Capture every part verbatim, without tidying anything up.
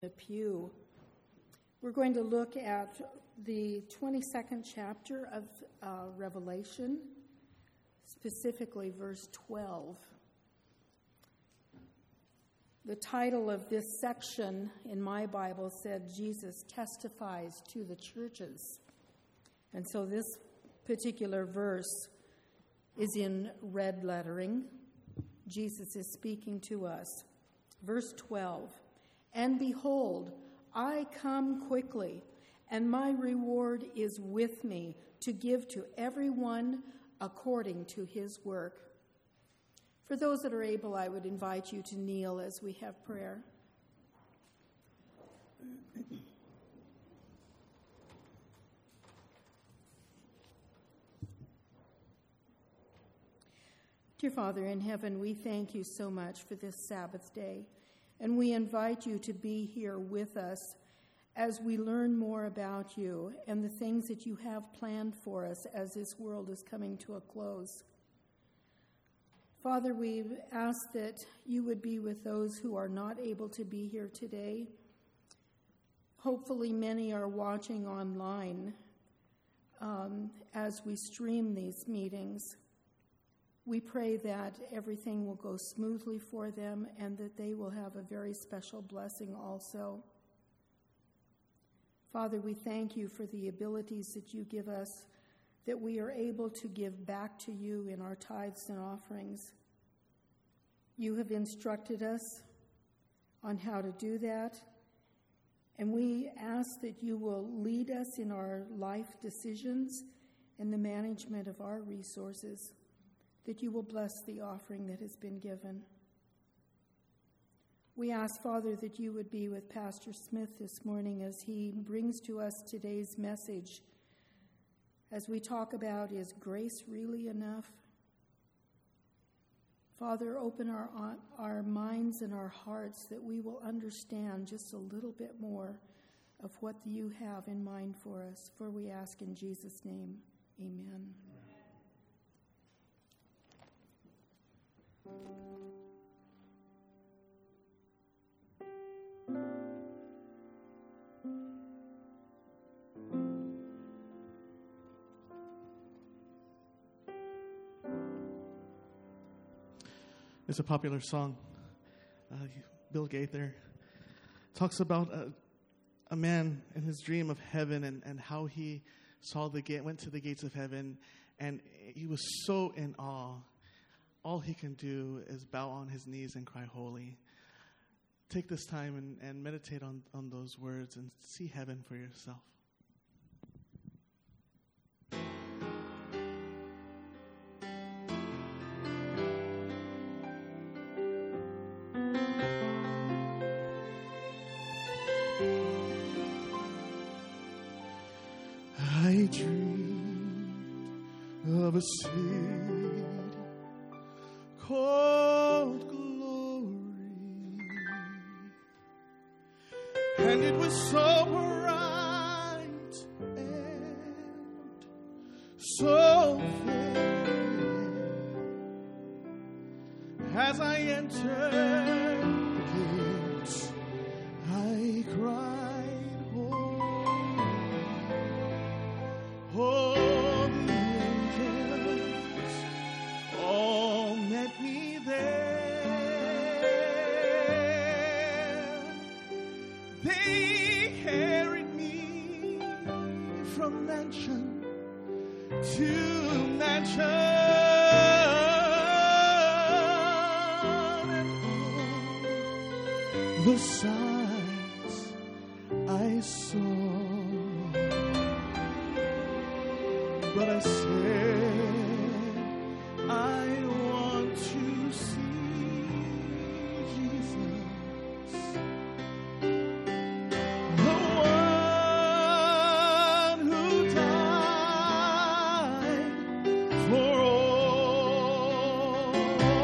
The pew. We're going to look at the twenty-second chapter of uh, Revelation, specifically verse twelve. The title of this section in my Bible said, Jesus testifies to the churches. And so this particular verse is in red lettering. Jesus is speaking to us. Verse twelve. And behold, I come quickly, and my reward is with me to give to everyone according to his work. For those that are able, I would invite you to kneel as we have prayer. Dear Father in heaven, we thank you so much for this Sabbath day. And we invite you to be here with us as we learn more about you and the things that you have planned for us as this world is coming to a close. Father, we ask that you would be with those who are not able to be here today. Hopefully many are watching online um, as we stream these meetings. We pray that everything will go smoothly for them and that they will have a very special blessing also. Father, we thank you for the abilities that you give us, that we are able to give back to you in our tithes and offerings. You have instructed us on how to do that, and we ask that you will lead us in our life decisions and the management of our resources, that you will bless the offering that has been given. We ask, Father, that you would be with Pastor Smith this morning as he brings to us today's message, as we talk about, is grace really enough? Father, open our, our minds and our hearts that we will understand just a little bit more of what you have in mind for us. For we ask in Jesus' name, amen. It's a popular song. Uh, Bill Gaither talks about a, a man in his dream of heaven and, and how he saw the gate, went to the gates of heaven, and he was so in awe. All he can do is bow on his knees and cry, holy. Take this time and, and meditate on, on those words and see heaven for yourself. I dreamed of a city called glory, and it was so bright and so fair. As I entered the gates, I cried, holy, holy. All met me there. They carried me from mansion to mansion, and all the sights I saw. But I said, I want to see Jesus, the one who died for all.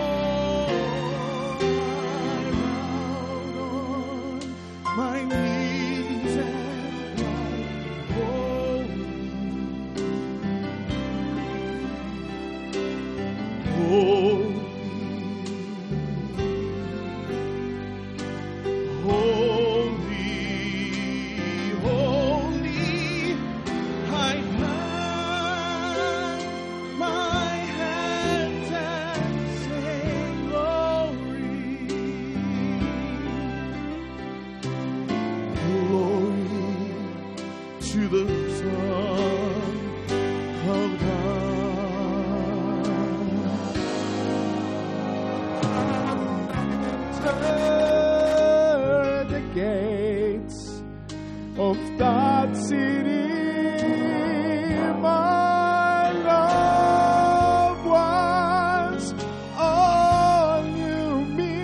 I bowed on my knees and cried, holy, holy, holy, to the Son of God. Turn the gates of that city, my loved ones, all knew me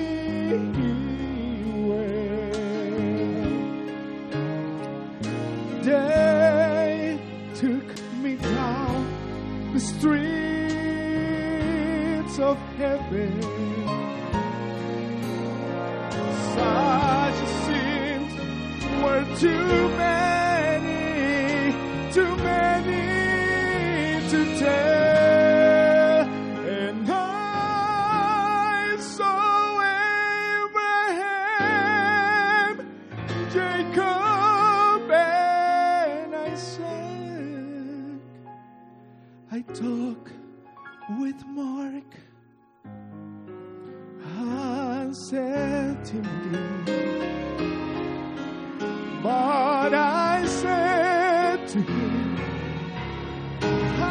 well. They took me down the streets of heaven. Such sins were too many, too many to tell. And I saw Abraham, Jacob, and Isaac. I talked with Mark and said to me, but I said to him, I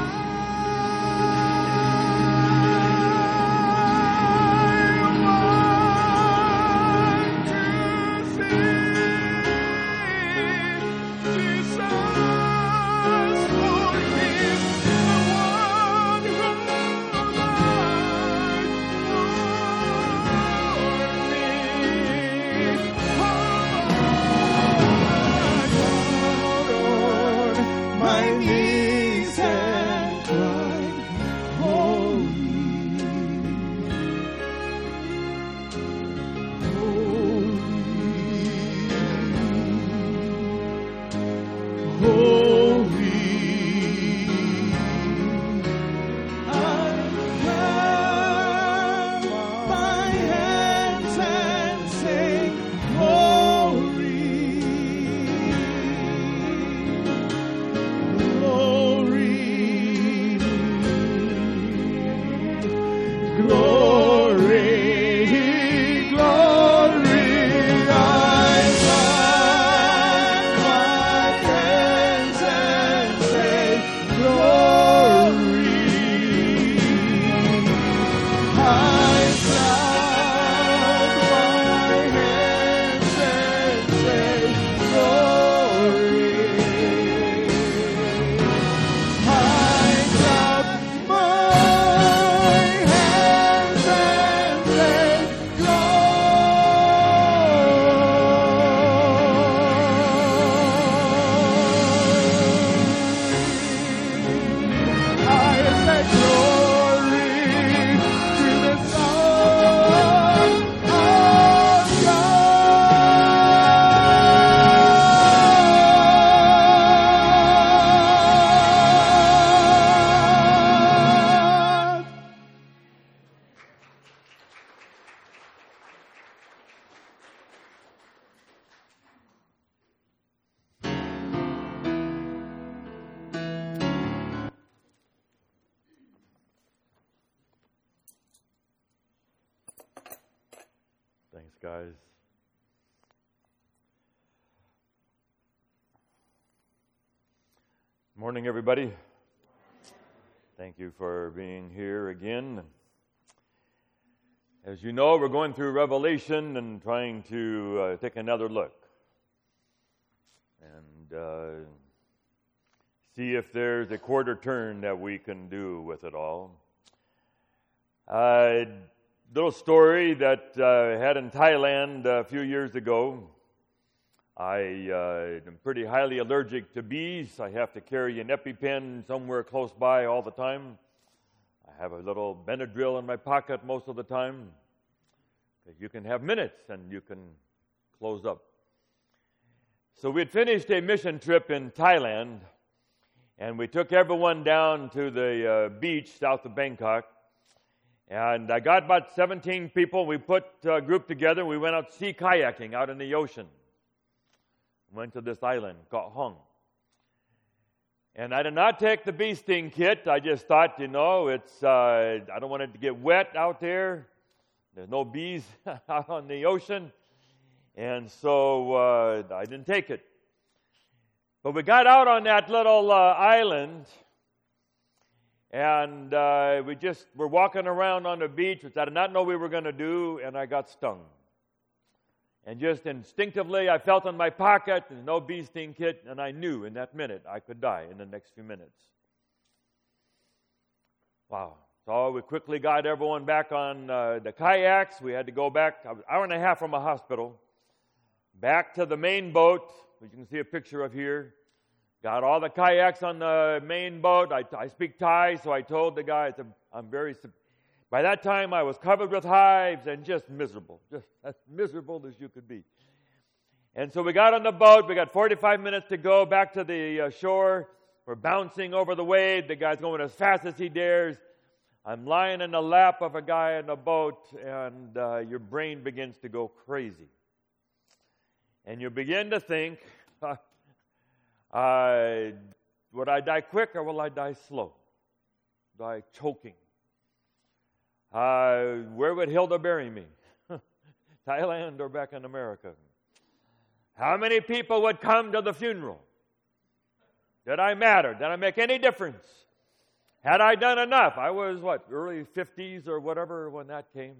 want to see Jesus, for He's the one who died for me. My knees and cried, holy, holy, holy. I clap my hands and say, glory. Glory, glory, glory. I clap my hands and say, glory. I clap my hands and say, glory. I clap my hands and say, glory. I say glory to the Son of God. Thanks, guys. Morning, everybody. Thank you for being here again. As you know, we're going through Revelation and trying to uh, take another look and uh, see if there's a quarter turn that we can do with it all. Uh, little story that uh, I had in Thailand a few years ago. I uh, am pretty highly allergic to bees. I have to carry an EpiPen somewhere close by all the time. I have a little Benadryl in my pocket most of the time. You can have minutes and you can close up. So we had finished a mission trip in Thailand, and we took everyone down to the uh, beach south of Bangkok. And I got about seventeen people. We put a group together. We went out sea kayaking out in the ocean. Went to this island called Hong. And I did not take the bee sting kit. I just thought, you know, it's uh, I don't want it to get wet out there. There's no bees out on the ocean. And so uh, I didn't take it. But we got out on that little uh, island, and uh, we just were walking around on the beach, which I did not know we were going to do, and I got stung. And just instinctively, I felt in my pocket, there's no bee sting kit, and I knew in that minute I could die in the next few minutes. Wow. So we quickly got everyone back on uh, the kayaks. We had to go back an hour and a half from a hospital, back to the main boat, which you can see a picture of here. Got all the kayaks on the main boat. I, I speak Thai, so I told the guy, I said, I'm very... By that time, I was covered with hives and just miserable, just as miserable as you could be. And so we got on the boat. We got forty-five minutes to go back to the uh, shore. We're bouncing over the wave. The guy's going as fast as he dares. I'm lying in the lap of a guy in a boat, and uh, your brain begins to go crazy. And you begin to think, uh, would I die quick or will I die slow? Die choking? Uh, where would Hilda bury me? Thailand or back in America? How many people would come to the funeral? Did I matter? Did I make any difference? Had I done enough? I was, what, early fifties or whatever when that came.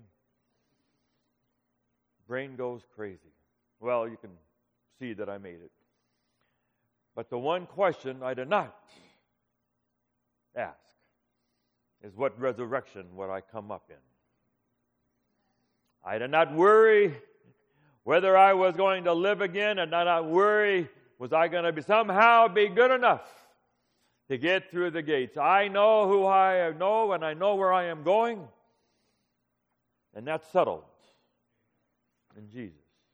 Brain goes crazy. Well, you can see that I made it. But the one question I did not ask is, what resurrection would I come up in? I did not worry whether I was going to live again, and did not worry was I going to be somehow be good enough to get through the gates. I know who I know, and I know where I am going, and that's settled in Jesus.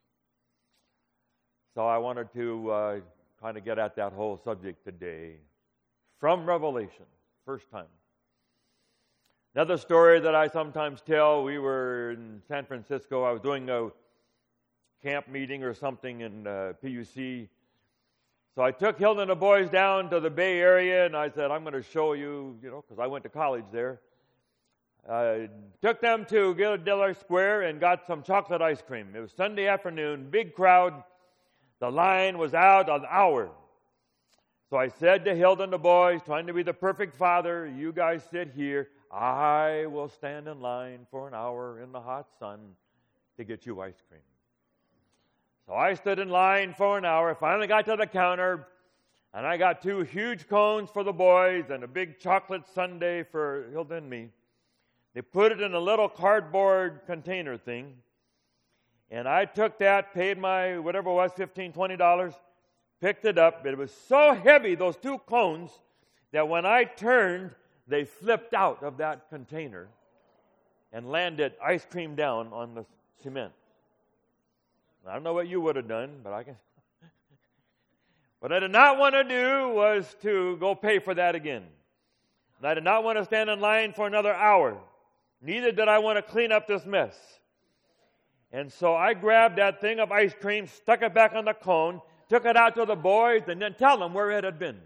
So I wanted to uh, kind of get at that whole subject today from Revelation, first time. Another story that I sometimes tell, we were in San Francisco. I was doing a camp meeting or something in uh, P U C. So I took Hilda and the boys down to the Bay Area, and I said, I'm going to show you, you know, because I went to college there. I took them to Gilder Square and got some chocolate ice cream. It was Sunday afternoon, big crowd. The line was out an hour. So I said to Hilda and the boys, trying to be the perfect father, you guys sit here. I will stand in line for an hour in the hot sun to get you ice cream. So I stood in line for an hour, finally got to the counter, and I got two huge cones for the boys and a big chocolate sundae for Hilda and me. They put it in a little cardboard container thing, and I took that, paid my whatever it was, fifteen dollars, twenty dollars, picked it up. It was so heavy, those two cones, that when I turned, they flipped out of that container and landed ice cream down on the cement. I don't know what you would have done, but I can. What I did not want to do was to go pay for that again. And I did not want to stand in line for another hour. Neither did I want to clean up this mess. And so I grabbed that thing of ice cream, stuck it back on the cone, took it out to the boys, and then tell them where it had been.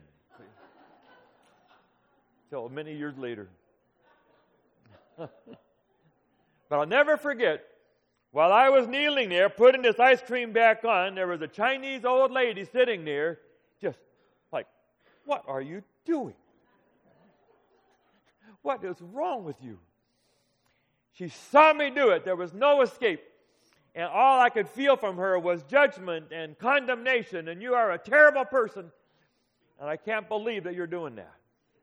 Till many years later. But I'll never forget, while I was kneeling there, putting this ice cream back on, there was a Chinese old lady sitting there, just like, what are you doing? What is wrong with you? She saw me do it. There was no escape. And all I could feel from her was judgment and condemnation, and you are a terrible person, and I can't believe that you're doing that.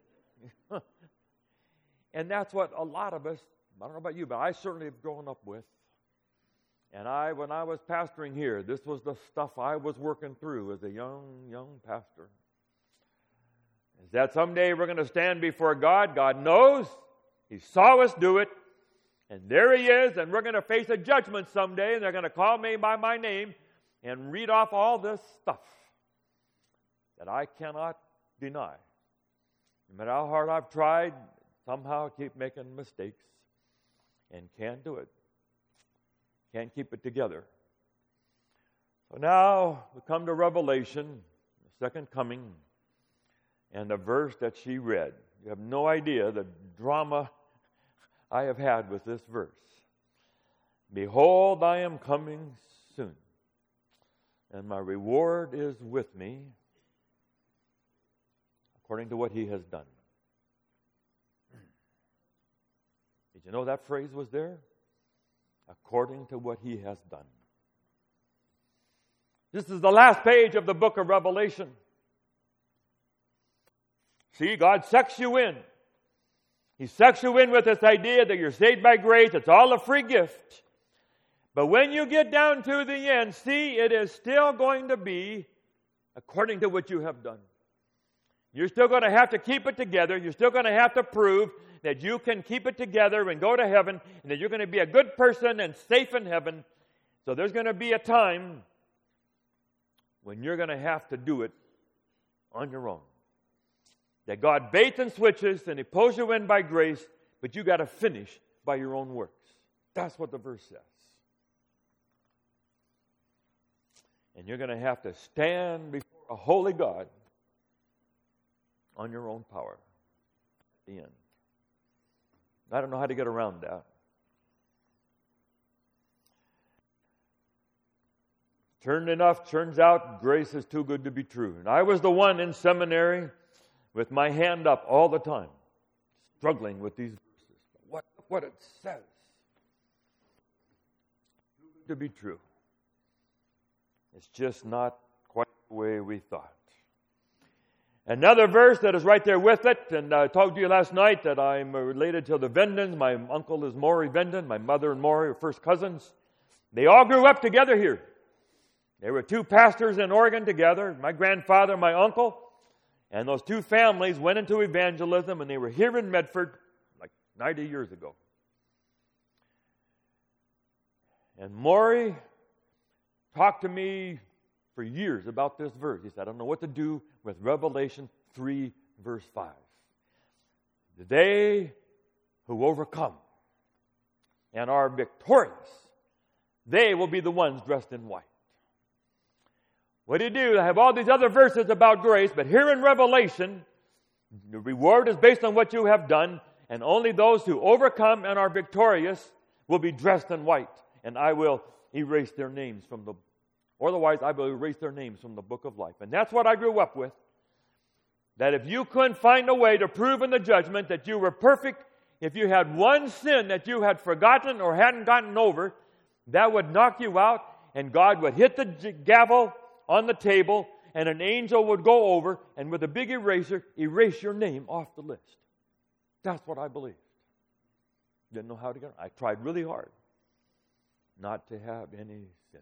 And that's what a lot of us, I don't know about you, but I certainly have grown up with. And I, when I was pastoring here, this was the stuff I was working through as a young, young pastor. Is that someday we're going to stand before God? God knows. He saw us do it. And there He is, and we're going to face a judgment someday, and they're going to call me by my name and read off all this stuff that I cannot deny. No matter how hard I've tried, somehow I keep making mistakes and can't do it. Can't keep it together. So now we come to Revelation, the second coming, and the verse that she read. You have no idea the drama I have had with this verse. Behold, I am coming soon, and my reward is with me according to what He has done. Did you know that phrase was there? According to what He has done. This is the last page of the book of Revelation. See, God sucks you in. He sucks you in with this idea that you're saved by grace. It's all a free gift. But when you get down to the end, see, it is still going to be according to what you have done. You're still going to have to keep it together. You're still going to have to prove that you can keep it together and go to heaven, and that you're going to be a good person and safe in heaven. So there's going to be a time when you're going to have to do it on your own. That God baits and switches and He pulls you in by grace, but you got to finish by your own works. That's what the verse says. And you're going to have to stand before a holy God on your own power at the end. I don't know how to get around that. Turned enough, turns out grace is too good to be true. And I was the one in seminary with my hand up all the time, struggling with these verses. What, what it says. Too good to be true. It's just not quite the way we thought. Another verse that is right there with it, and I talked to you last night that I'm related to the Vendens. My uncle is Maury Venden. My mother and Maury are first cousins. They all grew up together here. There were two pastors in Oregon together, my grandfather, my uncle, and those two families went into evangelism, and they were here in Medford like ninety years ago. And Maury talked to me for years about this verse. He said, I don't know what to do with Revelation three, verse five. They who overcome and are victorious, they will be the ones dressed in white. What do you do? I have all these other verses about grace, but here in Revelation, the reward is based on what you have done, and only those who overcome and are victorious will be dressed in white, and I will erase their names from the Otherwise, I will erase their names from the book of life. And that's what I grew up with. That if you couldn't find a way to prove in the judgment that you were perfect, if you had one sin that you had forgotten or hadn't gotten over, that would knock you out, and God would hit the gavel on the table, and an angel would go over, and with a big eraser, erase your name off the list. That's what I believed. Didn't know how to get it. I tried really hard not to have any sin.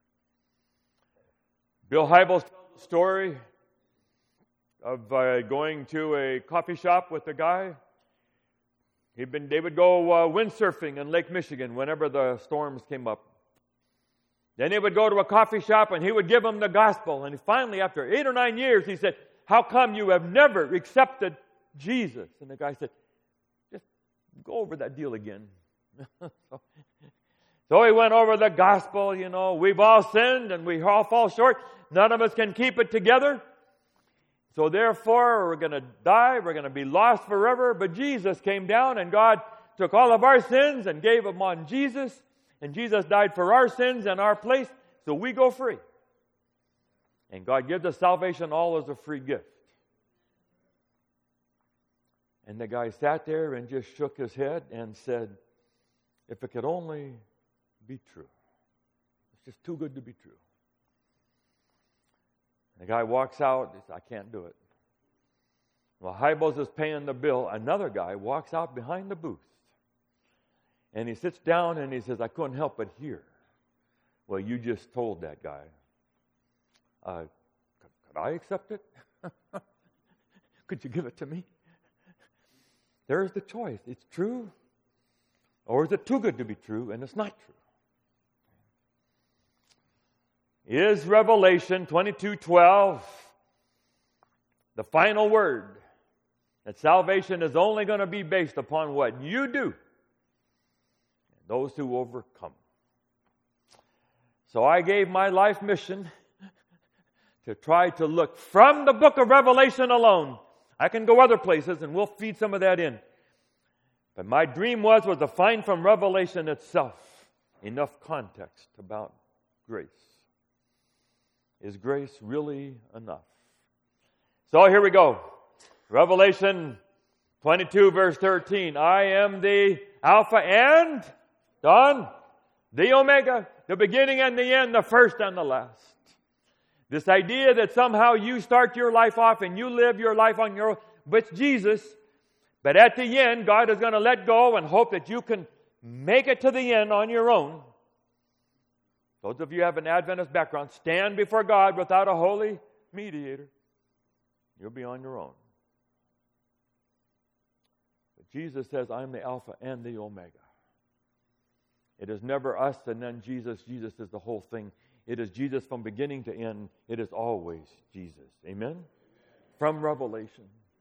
Bill Hybels tells the story of uh, going to a coffee shop with a guy. He'd been, they would go uh, windsurfing in Lake Michigan whenever the storms came up. Then he would go to a coffee shop and he would give them the gospel. And finally, after eight or nine years, he said, how come you have never accepted Jesus? And the guy said, just go over that deal again. so, so he went over the gospel, you know, we've all sinned and we all fall short. None of us can keep it together. So therefore, we're going to die. We're going to be lost forever. But Jesus came down and God took all of our sins and gave them on Jesus. And Jesus died for our sins in our place. So we go free. And God gives us salvation all as a free gift. And the guy sat there and just shook his head and said, if it could only be true. It's just too good to be true. The guy walks out. He says, I can't do it. Well, Hybels is paying the bill. Another guy walks out behind the booth. And he sits down and he says, I couldn't help but hear. Well, you just told that guy. Uh, could, could I accept it? Could you give it to me? There's the choice. It's true. Or is it too good to be true and it's not true? Is Revelation twenty-two twelve the final word? That salvation is only going to be based upon what you do. Those who overcome. So I gave my life mission to try to look from the book of Revelation alone. I can go other places and we'll feed some of that in. But my dream was, was to find from Revelation itself enough context about grace. Is grace really enough? So here we go. Revelation twenty-two, verse thirteen. I am the Alpha and, Don, the Omega, the beginning and the end, the first and the last. This idea that somehow you start your life off and you live your life on your own with Jesus, but at the end, God is going to let go and hope that you can make it to the end on your own. Those of you who have an Adventist background, stand before God without a holy mediator. You'll be on your own. But Jesus says, I'm the Alpha and the Omega. It is never us and then Jesus. Jesus is the whole thing. It is Jesus from beginning to end. It is always Jesus. Amen? From Revelation.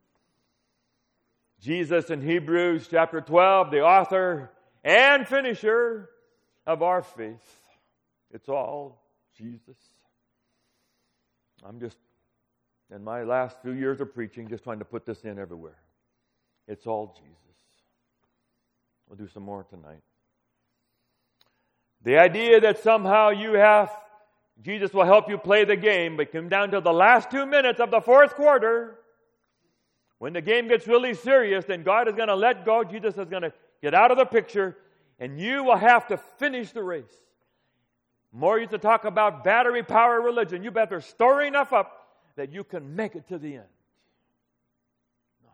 Jesus in Hebrews chapter twelve, the author and finisher of our faith. It's all Jesus. I'm just, in my last few years of preaching, just trying to put this in everywhere. It's all Jesus. We'll do some more tonight. The idea that somehow you have, Jesus will help you play the game, but come down to the last two minutes of the fourth quarter, when the game gets really serious, then God is going to let go. Jesus is going to get out of the picture, and you will have to finish the race. More used to talk about battery power religion. You better store enough up that you can make it to the end. No.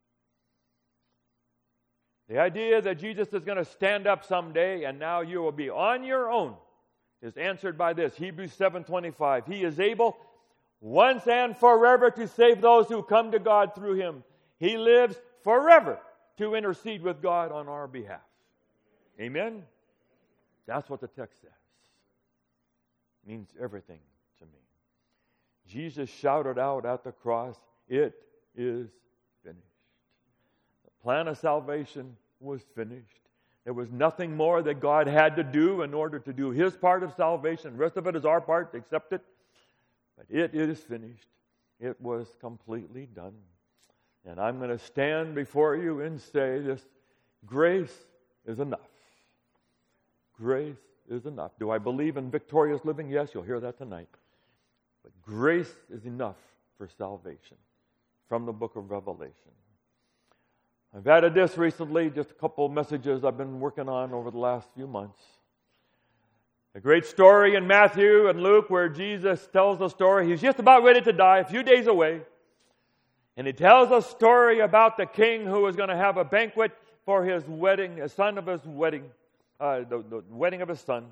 The idea that Jesus is going to stand up someday and now you will be on your own is answered by this. Hebrews seven twenty-five. He is able once and forever to save those who come to God through Him. He lives forever to intercede with God on our behalf. Amen? That's what the text says. It means everything to me. Jesus shouted out at the cross, it is finished. The plan of salvation was finished. There was nothing more that God had to do in order to do His part of salvation. The rest of it is our part, accept it. But it is finished. It was completely done. And I'm going to stand before you and say this, grace is enough. Grace is enough. Do I believe in victorious living? Yes, you'll hear that tonight. But grace is enough for salvation from the book of Revelation. I've added this recently, just a couple of messages I've been working on over the last few months. A great story in Matthew and Luke where Jesus tells a story. He's just about ready to die, a few days away. And he tells a story about the king who was going to have a banquet for his wedding, a son of his wedding, uh, the, the wedding of his son.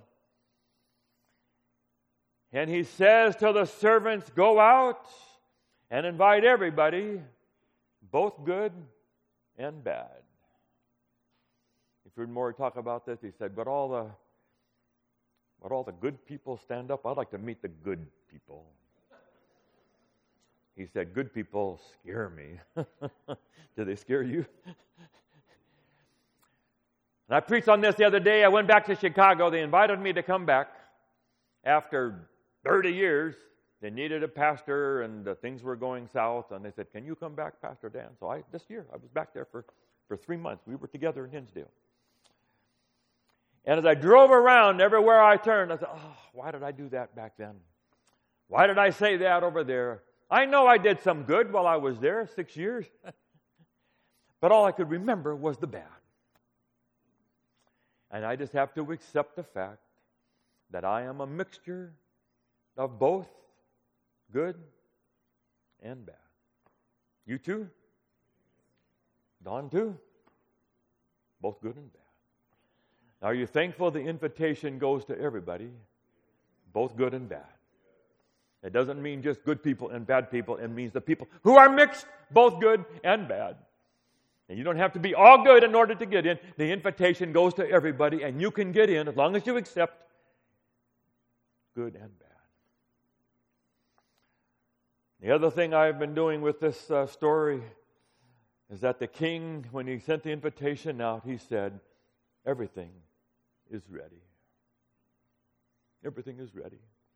And he says to the servants, go out and invite everybody, both good and bad. You've heard Maury talk about this. He said, but all the but all the good people stand up. I'd like to meet the good people. He said, good people scare me. Do they scare you? And I preached on this the other day. I went back to Chicago. They invited me to come back after thirty years. They needed a pastor, and uh, things were going south. And they said, can you come back, Pastor Dan? So I this year, I was back there for, for three months. We were together in Hinsdale. And as I drove around, everywhere I turned, I said, oh, why did I do that back then? Why did I say that over there? I know I did some good while I was there, six years. But all I could remember was the bad. And I just have to accept the fact that I am a mixture of both good and bad. You too? Don too? Both good and bad. Are you thankful the invitation goes to everybody, both good and bad? It doesn't mean just good people and bad people. It means the people who are mixed, both good and bad. And you don't have to be all good in order to get in. The invitation goes to everybody, and you can get in as long as you accept good and bad. The other thing I've been doing with this uh, story is that the king, when he sent the invitation out, he said, everything is ready. Everything is ready.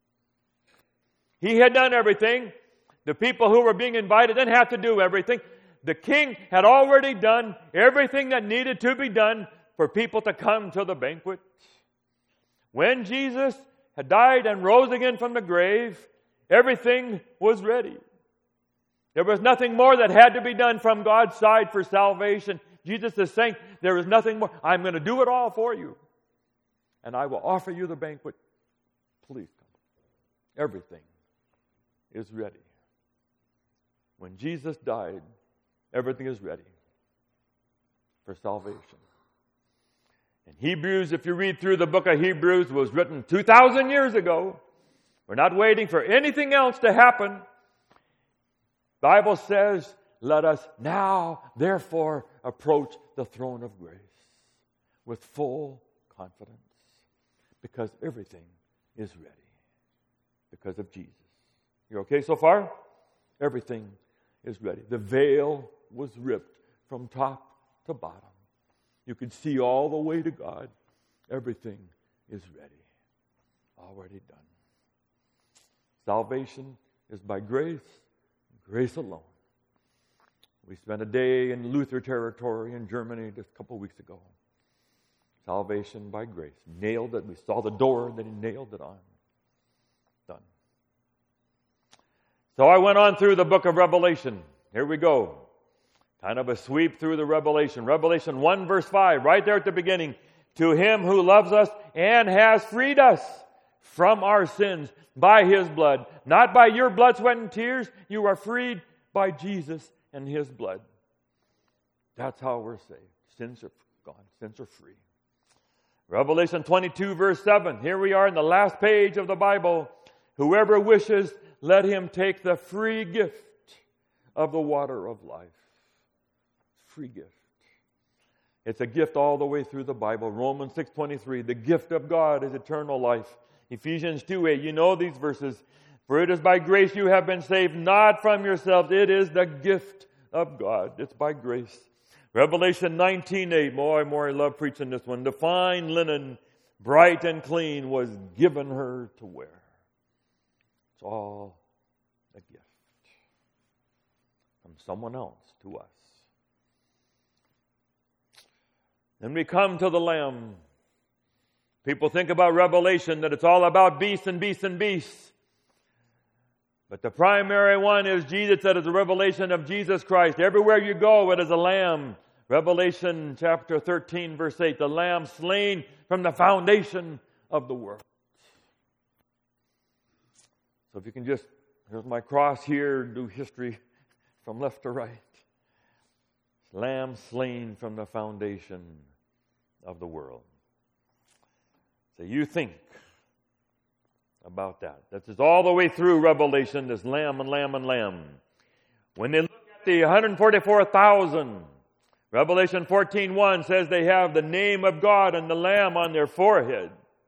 He had done everything. The people who were being invited didn't have to do everything. The king had already done everything that needed to be done for people to come to the banquet. When Jesus had died and rose again from the grave, everything was ready. There was nothing more that had to be done from God's side for salvation. Jesus is saying, there is nothing more. I'm going to do it all for you. And I will offer you the banquet. Please come. Everything is ready. When Jesus died, everything is ready for salvation. And Hebrews, if you read through the book of Hebrews, was written two thousand years ago. We're not waiting for anything else to happen. The Bible says, let us now, therefore, approach the throne of grace with full confidence, because everything is ready because of Jesus. You okay so far? Everything is ready. The veil was ripped from top to bottom. You could see all the way to God. Everything is ready. Already done. Salvation is by grace, grace alone. We spent a day in Luther territory in Germany just a couple weeks ago. Salvation by grace. Nailed it. We saw the door, then he nailed it on. Done. So I went on through the book of Revelation. Here we go. Kind of a sweep through the Revelation. Revelation one verse five, right there at the beginning. To him who loves us and has freed us from our sins by his blood. Not by your blood, sweat, and tears. You are freed by Jesus and his blood. That's how we're saved. Sins are gone. Sins are free. Revelation twenty-two verse seven. Here we are in the last page of the Bible. Whoever wishes, let him take the free gift of the water of life. Free gift. It's a gift all the way through the Bible. Romans six twenty-three. The gift of God is eternal life. Ephesians two eight. You know these verses. For it is by grace you have been saved, not from yourselves. It is the gift of God. It's by grace. Revelation nineteen eight. More, more, I love preaching this one. The fine linen, bright and clean, was given her to wear. It's all a gift from someone else to us. Then we come to the Lamb. People think about Revelation that it's all about beasts and beasts and beasts. But the primary one is Jesus, that is the revelation of Jesus Christ. Everywhere you go, it is a lamb. Revelation chapter thirteen, verse eight, the lamb slain from the foundation of the world. So if you can just, here's my cross here, do history from left to right. Lamb slain from the foundation of the world. So you think about that. That's just all the way through Revelation, this lamb and lamb and lamb. When they look at the one hundred forty-four thousand, Revelation fourteen one says they have the name of God and the lamb on their forehead.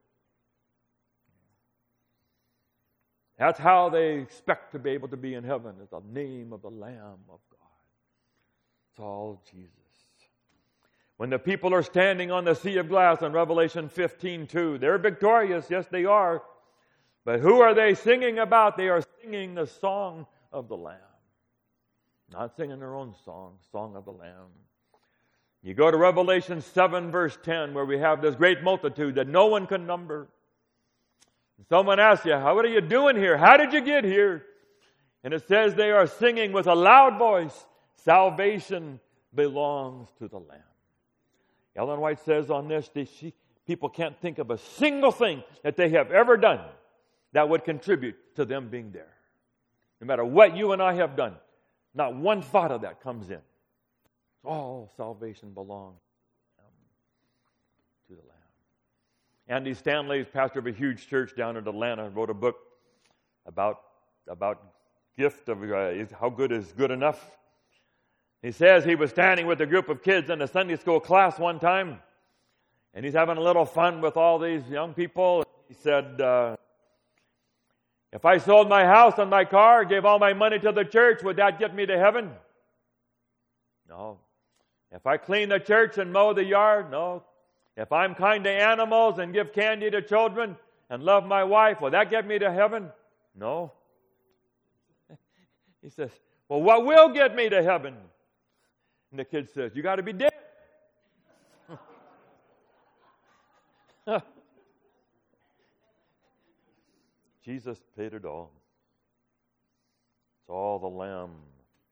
That's how they expect to be able to be in heaven, is the name of the Lamb of God. It's all Jesus. When the people are standing on the sea of glass in Revelation fifteen two, they're victorious, yes they are. But who are they singing about? They are singing the song of the Lamb. Not singing their own song, song of the Lamb. You go to Revelation seven verse ten, where we have this great multitude that no one can number. Someone asks you, "How, what are you doing here? How did you get here?" And it says they are singing with a loud voice, "Salvation belongs to the Lamb." Ellen White says on this, that she, people can't think of a single thing that they have ever done that would contribute to them being there. No matter what you and I have done, not one thought of that comes in. All salvation belongs to the Lamb. Andy Stanley is pastor of a huge church down in Atlanta, wrote a book about, about gift of uh, how good is good enough. He says he was standing with a group of kids in a Sunday school class one time, and he's having a little fun with all these young people. He said, uh, if I sold my house and my car, gave all my money to the church, would that get me to heaven? No. If I clean the church and mow the yard, no. If I'm kind to animals and give candy to children and love my wife, will that get me to heaven? No. He says, well, what will get me to heaven? And the kid says, you got to be dead. Jesus paid it all. It's all the Lamb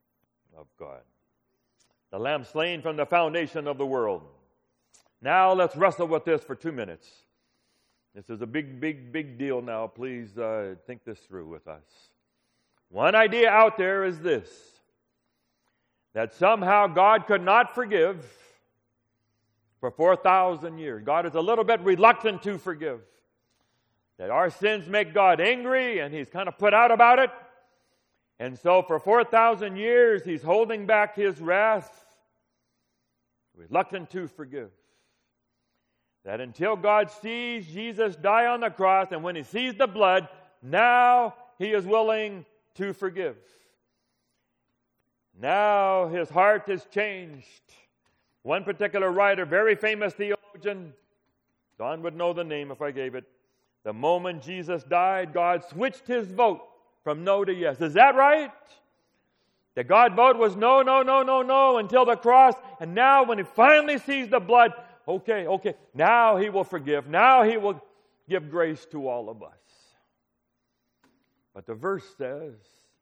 of God. The Lamb slain from the foundation of the world. Now let's wrestle with this for two minutes. This is a big, big, big deal now. Please uh, think this through with us. One idea out there is this, that somehow God could not forgive for four thousand years. God is a little bit reluctant to forgive. That our sins make God angry, and He's kind of put out about it. And so for four thousand years, He's holding back His wrath, reluctant to forgive. That until God sees Jesus die on the cross, and when He sees the blood, now He is willing to forgive. Now His heart is changed. One particular writer, very famous theologian, Don would know the name if I gave it. The moment Jesus died, God switched His vote from no to yes. Is that right? The God vote was no, no, no, no, no until the cross. And now when He finally sees the blood, okay, okay, now He will forgive. Now He will give grace to all of us. But the verse says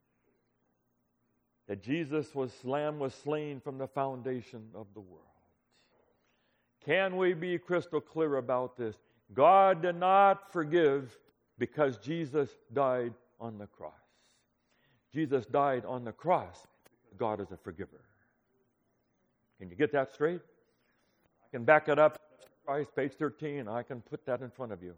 that Jesus was, Lamb was slain from the foundation of the world. Can we be crystal clear about this? God did not forgive because Jesus died on the cross. Jesus died on the cross because God is a forgiver. Can you get that straight? I can back it up. Christ, page thirteen. I can put that in front of you.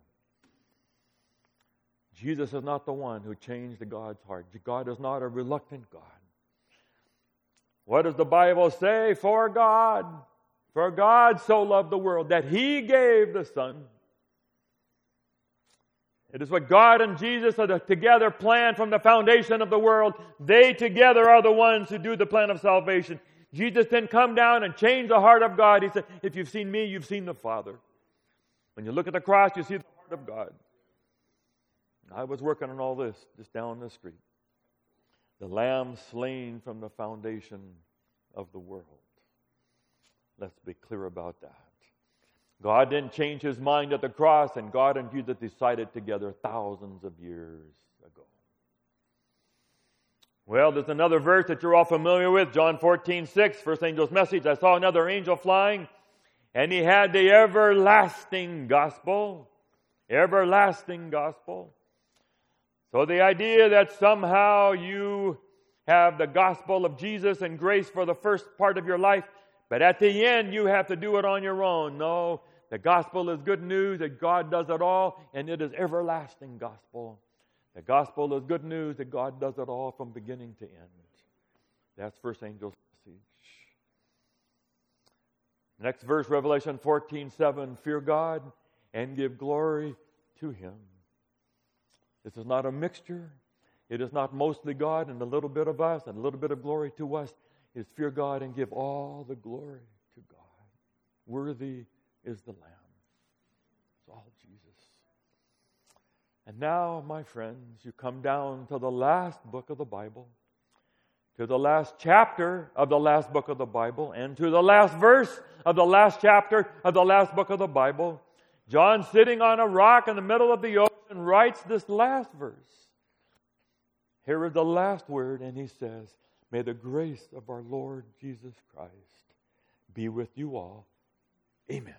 Jesus is not the one who changed God's heart. God is not a reluctant God. What does the Bible say? For God, for God so loved the world that He gave the Son. It is what God and Jesus are together planned from the foundation of the world. They together are the ones who do the plan of salvation. Jesus didn't come down and change the heart of God. He said, if you've seen me, you've seen the Father. When you look at the cross, you see the heart of God. I was working on all this just down the street. The Lamb slain from the foundation of the world. Let's be clear about that. God didn't change His mind at the cross, and God and Jesus decided together thousands of years ago. Well, there's another verse that you're all familiar with, John fourteen six, first angel's message. I saw another angel flying, and he had the everlasting gospel. Everlasting gospel. So the idea that somehow you have the gospel of Jesus and grace for the first part of your life, but at the end you have to do it on your own. No, the gospel is good news that God does it all, and it is everlasting gospel. The gospel is good news that God does it all from beginning to end. That's first angel's message. Next verse, Revelation fourteen seven, fear God and give glory to Him. This is not a mixture. It is not mostly God and a little bit of us and a little bit of glory to us. It's fear God and give all the glory to God. Worthy is the Lamb. It's all Jesus. And now, my friends, you come down to the last book of the Bible, to the last chapter of the last book of the Bible, and to the last verse of the last chapter of the last book of the Bible. John, sitting on a rock in the middle of the ocean, writes this last verse. Here is the last word, and he says, may the grace of our Lord Jesus Christ be with you all. Amen.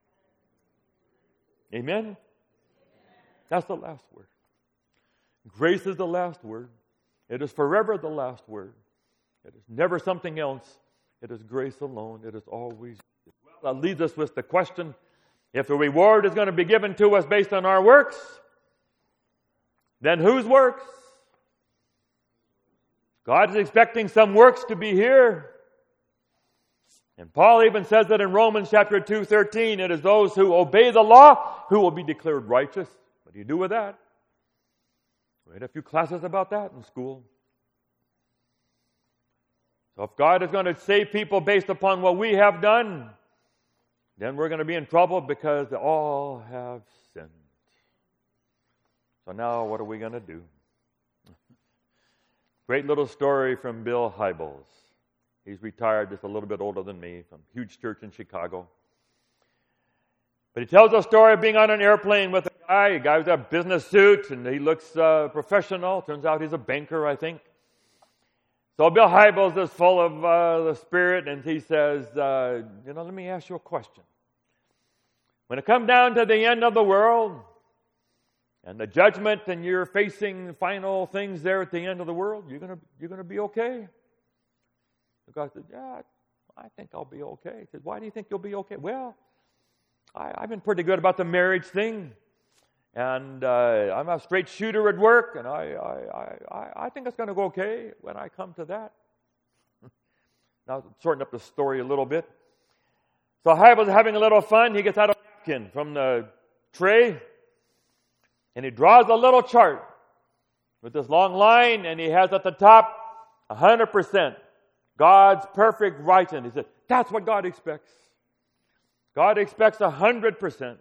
Amen? That's the last word. Grace is the last word. It is forever the last word. It is never something else. It is grace alone. It is always. Well, that leads us with the question, if the reward is going to be given to us based on our works, then whose works? God is expecting some works to be here. And Paul even says that in Romans chapter two thirteen, it is those who obey the law who will be declared righteous. What do you do with that? We had a few classes about that in school. So if God is going to save people based upon what we have done, then we're going to be in trouble because all have sinned. So now what are we going to do? Great little story from Bill Hybels. He's retired, just a little bit older than me, from a huge church in Chicago. But he tells a story of being on an airplane with a guy. A guy with a business suit, and he looks uh, professional. Turns out he's a banker, I think. So Bill Hybels is full of uh, the Spirit, and he says, uh, you know, let me ask you a question. When it comes down to the end of the world and the judgment, and you're facing final things there at the end of the world, you're gonna you're gonna be okay? The guy said, yeah, I think I'll be okay. He said, why do you think you'll be okay? Well, I, I've been pretty good about the marriage thing. And uh, I'm a straight shooter at work, and I I, I, I think it's going to go okay when I come to that. Now, shorten up the story a little bit. So Hybels having a little fun. He gets out a napkin from the tray, and he draws a little chart with this long line, and he has at the top one hundred percent God's perfect righteousness. He said, that's what God expects. God expects one hundred percent.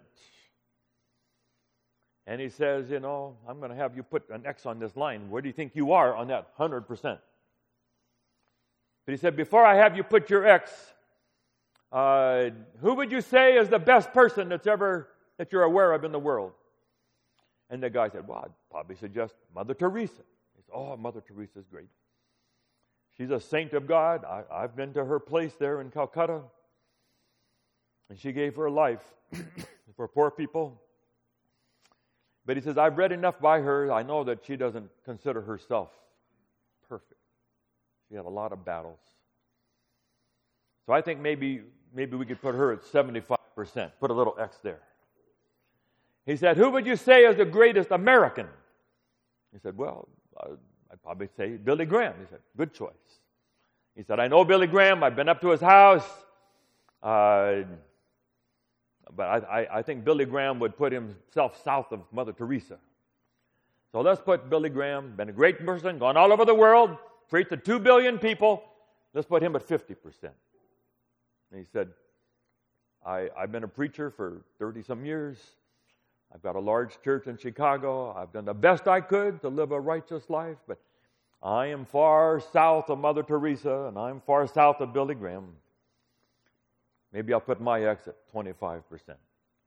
And he says, you know, I'm going to have you put an X on this line. Where do you think you are on that one hundred percent? But he said, before I have you put your X, uh, who would you say is the best person that's ever, that you're aware of in the world? And the guy said, well, I'd probably suggest Mother Teresa. He said, oh, Mother Teresa's great. She's a saint of God. I, I've been to her place there in Calcutta. And she gave her life for poor people. But he says, I've read enough by her. I know that she doesn't consider herself perfect. She had a lot of battles. So I think maybe maybe we could put her at seventy-five percent. Put a little X there. He said, who would you say is the greatest American? He said, well, I'd probably say Billy Graham. He said, good choice. He said, I know Billy Graham. I've been up to his house. Uh, But I, I, I think Billy Graham would put himself south of Mother Teresa. So let's put Billy Graham, been a great person, gone all over the world, preached to two billion people. Let's put him at fifty percent. And he said, I, I've been a preacher for thirty-some years. I've got a large church in Chicago. I've done the best I could to live a righteous life, but I am far south of Mother Teresa, and I'm far south of Billy Graham. Maybe I'll put my X at twenty-five percent.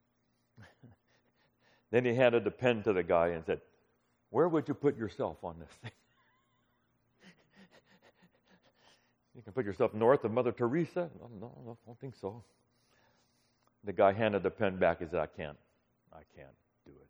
Then he handed the pen to the guy and said, where would you put yourself on this thing? You can put yourself north of Mother Teresa? No, no, I don't think so. The guy handed the pen back and said, I can't. I can't do it.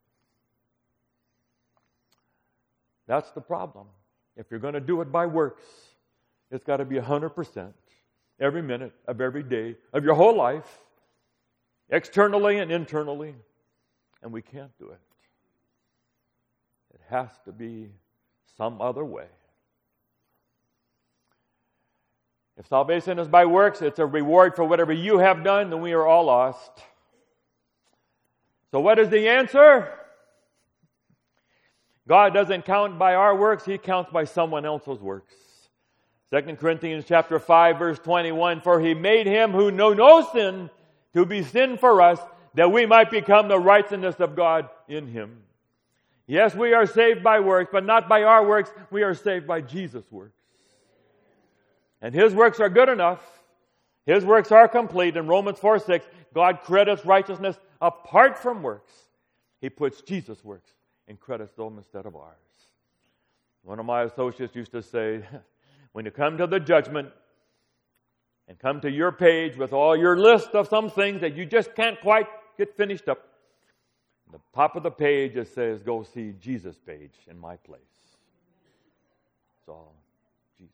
That's the problem. If you're going to do it by works, it's got to be one hundred percent. Every minute of every day of your whole life, externally and internally, and we can't do it. It has to be some other way. If salvation is by works, it's a reward for whatever you have done, then we are all lost. So what is the answer? God doesn't count by our works, He counts by someone else's works. Second Corinthians chapter five, verse twenty-one, for He made Him who knew no sin to be sin for us, that we might become the righteousness of God in Him. Yes, we are saved by works, but not by our works. We are saved by Jesus' works. And His works are good enough. His works are complete. In Romans four six, God credits righteousness apart from works. He puts Jesus' works and credits them instead of ours. One of my associates used to say, when you come to the judgment and come to your page with all your list of some things that you just can't quite get finished up, the top of the page it says, go see Jesus' page in my place. It's all Jesus.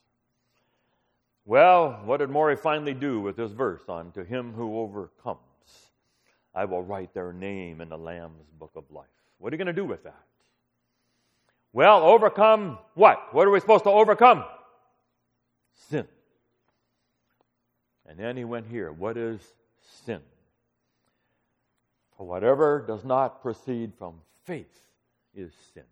Well, what did Morrie finally do with this verse on to him who overcomes? I will write their name in the Lamb's book of life. What are you going to do with that? Well, overcome what? What are we supposed to overcome? Sin. And then he went here. What is sin? For whatever does not proceed from faith is sin.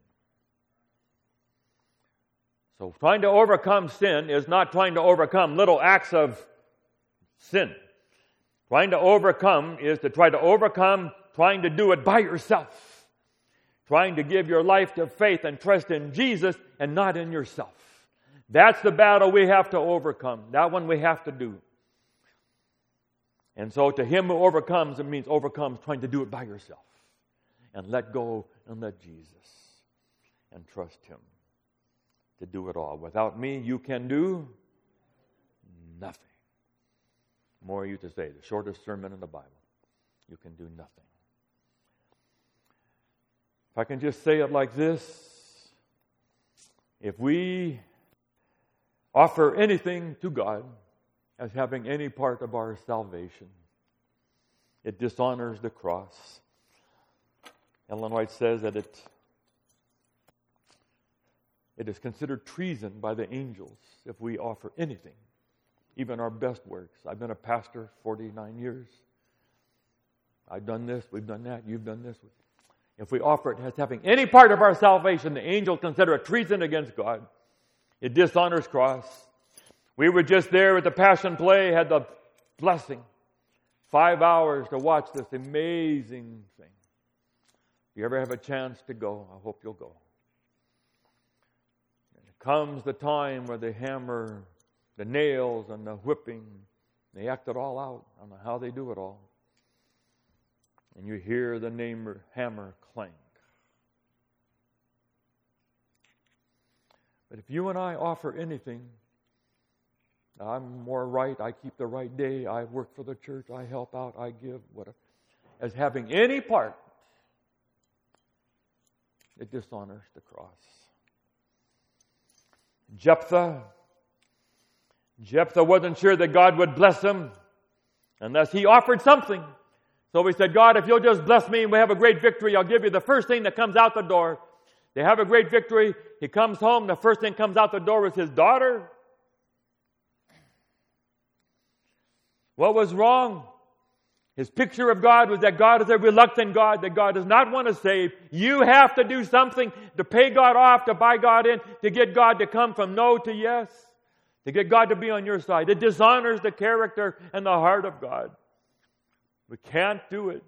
So trying to overcome sin is not trying to overcome little acts of sin. Trying to overcome is to try to overcome trying to do it by yourself. Trying to give your life to faith and trust in Jesus and not in yourself. That's the battle we have to overcome. That one we have to do. And so to him who overcomes, it means overcomes trying to do it by yourself. And let go and let Jesus. And trust Him to do it all. Without me, you can do nothing. More you to say, the shortest sermon in the Bible. You can do nothing. If I can just say it like this, if we offer anything to God as having any part of our salvation, it dishonors the cross. Ellen White says that it, it is considered treason by the angels if we offer anything, even our best works. I've been a pastor forty-nine years. I've done this, we've done that, you've done this. If we offer it as having any part of our salvation, the angels consider it treason against God. It dishonors cross. We were just there at the Passion Play, had the blessing. Five hours to watch this amazing thing. If you ever have a chance to go, I hope you'll go. And it comes the time where they hammer the nails and the whipping. They act it all out. I don't know how they do it all. And you hear the name hammer clank. But if you and I offer anything, I'm more right, I keep the right day, I work for the church, I help out, I give, whatever, as having any part, it dishonors the cross. Jephthah, Jephthah wasn't sure that God would bless him unless he offered something. So he said, God, if you'll just bless me and we have a great victory, I'll give you the first thing that comes out the door. They have a great victory. He comes home. The first thing comes out the door is his daughter. What was wrong? His picture of God was that God is a reluctant God, that God does not want to save. You have to do something to pay God off, to buy God in, to get God to come from no to yes, to get God to be on your side. It dishonors the character and the heart of God. We can't do it.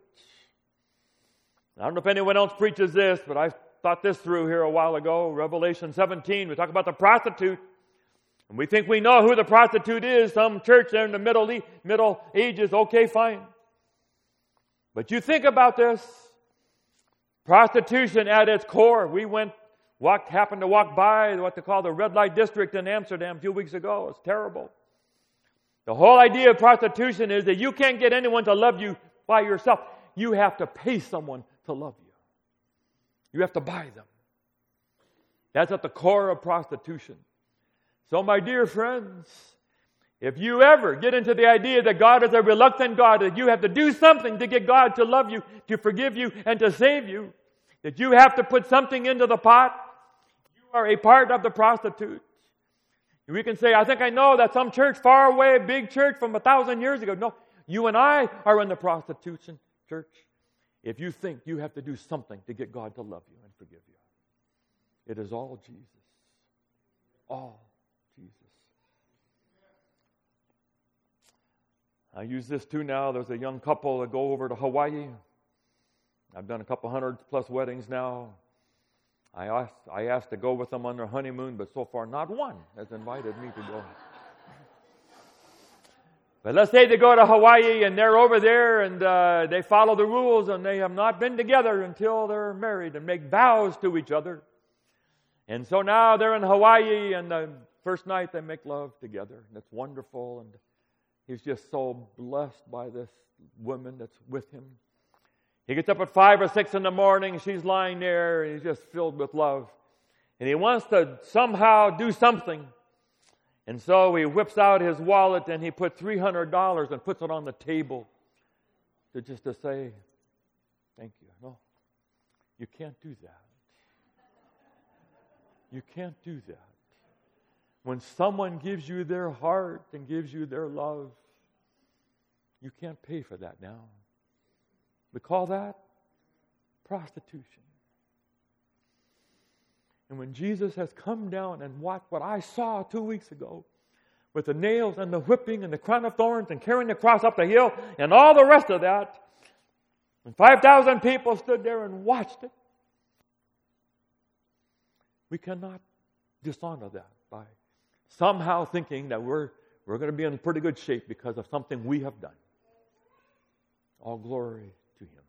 I don't know if anyone else preaches this, but I thought this through here a while ago. Revelation seventeen, we talk about the prostitute. And we think we know who the prostitute is. Some church there in the middle, middle ages, okay, fine. But you think about this. Prostitution at its core. We went, walked, happened to walk by what they call the red light district in Amsterdam a few weeks ago. It's terrible. The whole idea of prostitution is that you can't get anyone to love you by yourself. You have to pay someone to love you. You have to buy them. That's at the core of prostitution. So, my dear friends, if you ever get into the idea that God is a reluctant God, that you have to do something to get God to love you, to forgive you, and to save you, that you have to put something into the pot, you are a part of the prostitute. We can say, I think I know that some church far away, a big church from a thousand years ago. No, you and I are in the prostitution church. If you think you have to do something to get God to love you and forgive you, it is all Jesus. All Jesus. I use this too now. There's a young couple that go over to Hawaii. I've done a couple hundred plus weddings now. I asked, I asked to go with them on their honeymoon, but so far not one has invited me to go. But let's say they go to Hawaii and they're over there and uh, they follow the rules and they have not been together until they're married and make vows to each other. And so now they're in Hawaii and the first night they make love together. And it's wonderful. And he's just so blessed by this woman that's with him. He gets up at five or six in the morning. She's lying there and he's just filled with love. And he wants to somehow do something. And so he whips out his wallet and he put three hundred dollars and puts it on the table to just to say, thank you. No, you can't do that. You can't do that. When someone gives you their heart and gives you their love, you can't pay for that now. We call that prostitution. And when Jesus has come down and watched what I saw two weeks ago with the nails and the whipping and the crown of thorns and carrying the cross up the hill and all the rest of that, and five thousand people stood there and watched it, we cannot dishonor that by somehow thinking that we're, we're going to be in pretty good shape because of something we have done. All glory to Him.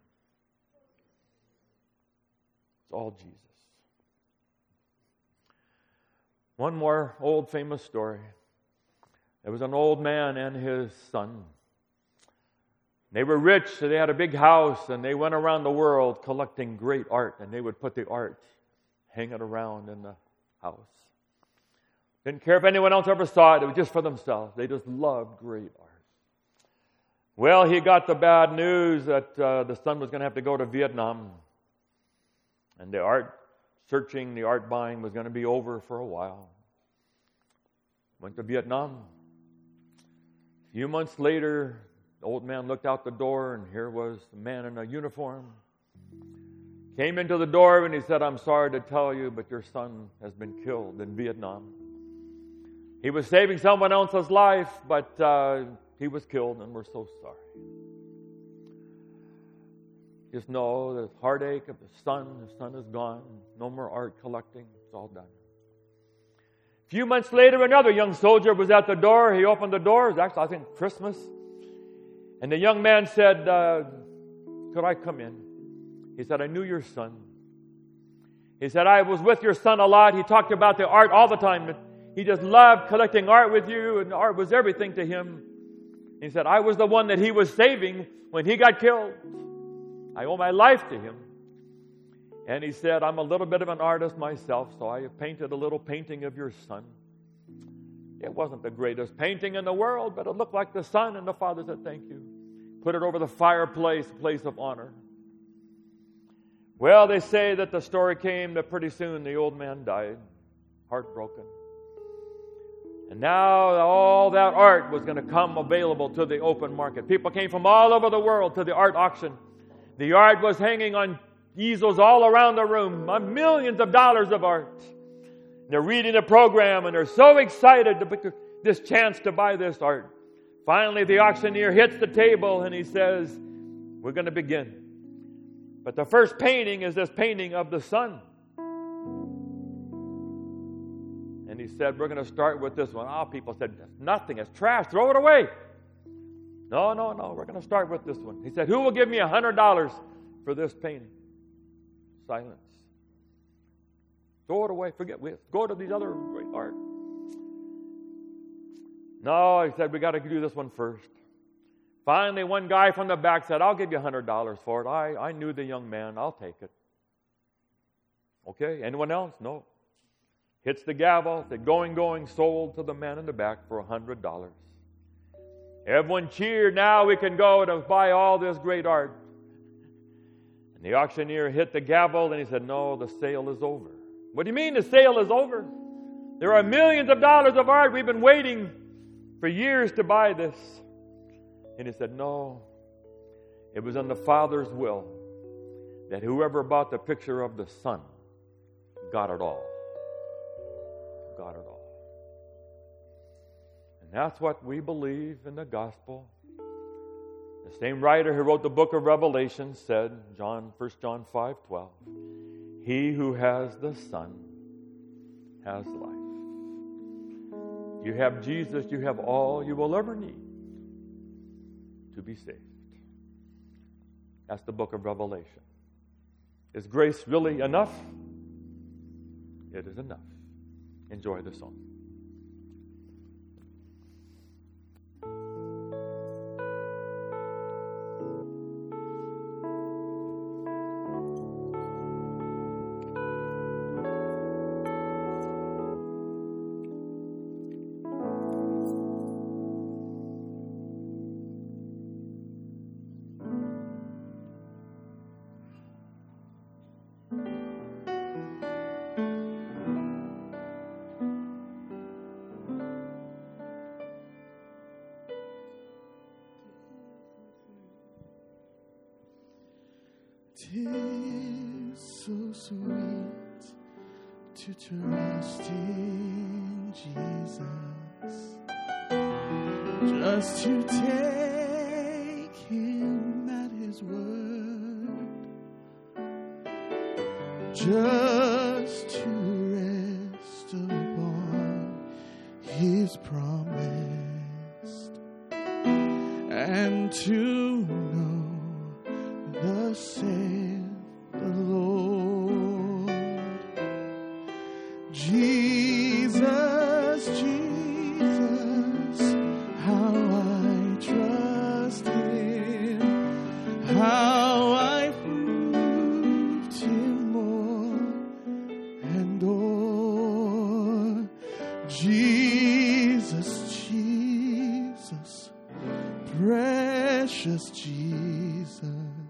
It's all Jesus. One more old famous story. There was an old man and his son. They were rich, so they had a big house, and they went around the world collecting great art, and they would put the art hanging around in the house. Didn't care if anyone else ever saw it. It was just for themselves. They just loved great art. Well, he got the bad news that uh, the son was going to have to go to Vietnam. And the art searching, the art buying was going to be over for a while. Went to Vietnam. A few months later, the old man looked out the door, and here was a man in a uniform. Came into the door, and he said, "I'm sorry to tell you, but your son has been killed in Vietnam. He was saving someone else's life, but uh, he was killed, and we're so sorry." Just know the heartache of the son, the son is gone. No more art collecting. It's all done. A few months later, another young soldier was at the door. He opened the door. It was actually, I think, Christmas. And the young man said, uh, "Could I come in?" He said, "I knew your son." He said, "I was with your son a lot. He talked about the art all the time. He just loved collecting art with you, and art was everything to him." He said, "I was the one that he was saving when he got killed. I owe my life to him." And he said, "I'm a little bit of an artist myself, so I have painted a little painting of your son. It wasn't the greatest painting in the world, but it looked like the son." And the father said, "Thank you." Put it over the fireplace, place of honor. Well, they say that the story came that pretty soon the old man died, heartbroken. And now all that art was going to come available to the open market. People came from all over the world to the art auction. The art was hanging on easels all around the room, millions of dollars of art. They're reading the program, and they're so excited to get this chance to buy this art. Finally, the auctioneer hits the table, and he says, "We're going to begin. But the first painting is this painting of the sun." And he said, "We're going to start with this one." Oh, people said, "That's nothing. It's trash. Throw it away." No, no, no. We're going to start with this one. He said, "Who will give me one hundred dollars for this painting?" Silence. Throw it away. Forget. We go to these other great art. No, he said, "We got to do this one first." Finally, one guy from the back said, "I'll give you one hundred dollars for it. I, I knew the young man. I'll take it." Okay. Anyone else? No. Hits the gavel. Said, "Going, going, sold to the man in the back for one hundred dollars. Everyone cheered. Now we can go to buy all this great art. And the auctioneer hit the gavel, and he said, "No, the sale is over." "What do you mean the sale is over? There are millions of dollars of art. We've been waiting for years to buy this." And he said, "No, it was in the Father's will that whoever bought the picture of the Son got it all. Got it all." And that's what we believe in the gospel. The same writer who wrote the book of Revelation said, John, First John five twelve, "He who has the Son has life." You have Jesus, you have all you will ever need to be saved. That's the book of Revelation. Is grace really enough? It is enough. Enjoy the song. Tis so sweet to trust in Jesus, just to take Him at His word, just to rest upon His promise, and to know thus saith the Lord. Jesus Jesus, Jesus, precious Jesus.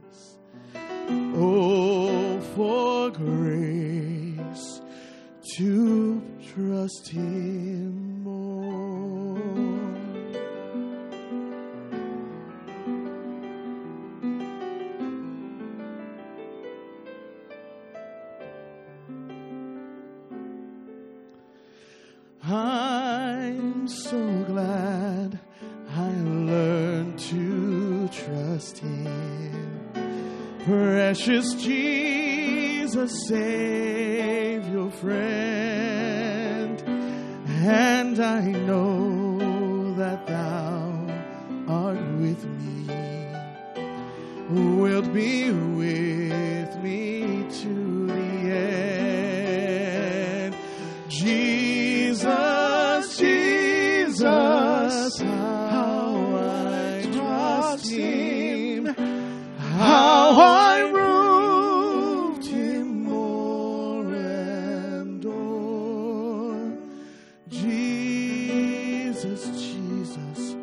Oh, for grace to trust Him more. I'm so glad I learned to trust Him. Precious Jesus, Savior, friend, and I know that Thou art with me, wilt be with me to the end. Jesus, Jesus, how I trust Him, how I proved Him more and more. Jesus, Jesus,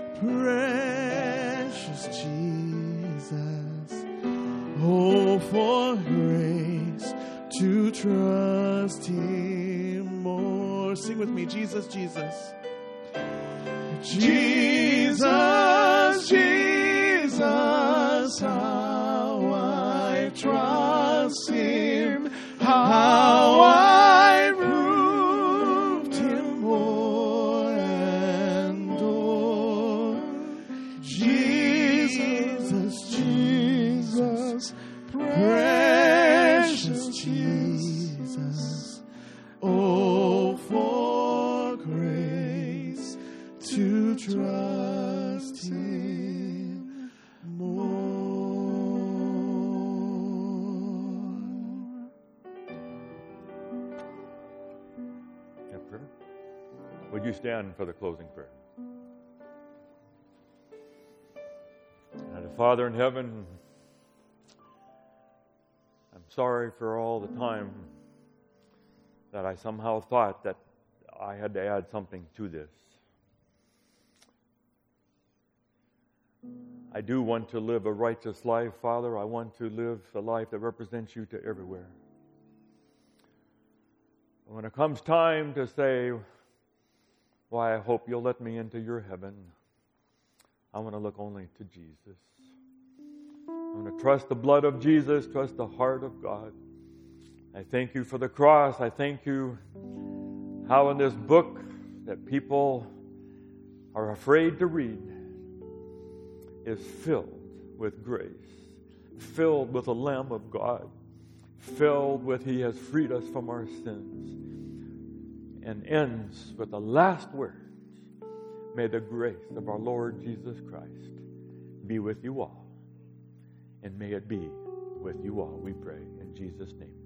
precious Jesus. Oh, for grace to trust Him more. Sing with me, Jesus, Jesus. Jesus, Jesus, how I trust Him, how I proved Him more and more. Jesus, Jesus, precious Jesus. Oh, for grace to trust Him more. Yeah, prayer. Would you stand for the closing prayer? And Father in heaven, I'm sorry for all the time that I somehow thought that I had to add something to this. I do want to live a righteous life, Father. I want to live a life that represents You to everywhere. When it comes time to say, why, I hope You'll let me into Your heaven, I want to look only to Jesus. I want to trust the blood of Jesus, trust the heart of God. I thank You for the cross. I thank You how in this book that people are afraid to read is filled with grace, filled with the Lamb of God, filled with He has freed us from our sins, and ends with the last words. May the grace of our Lord Jesus Christ be with you all, and may it be with you all, we pray in Jesus' name.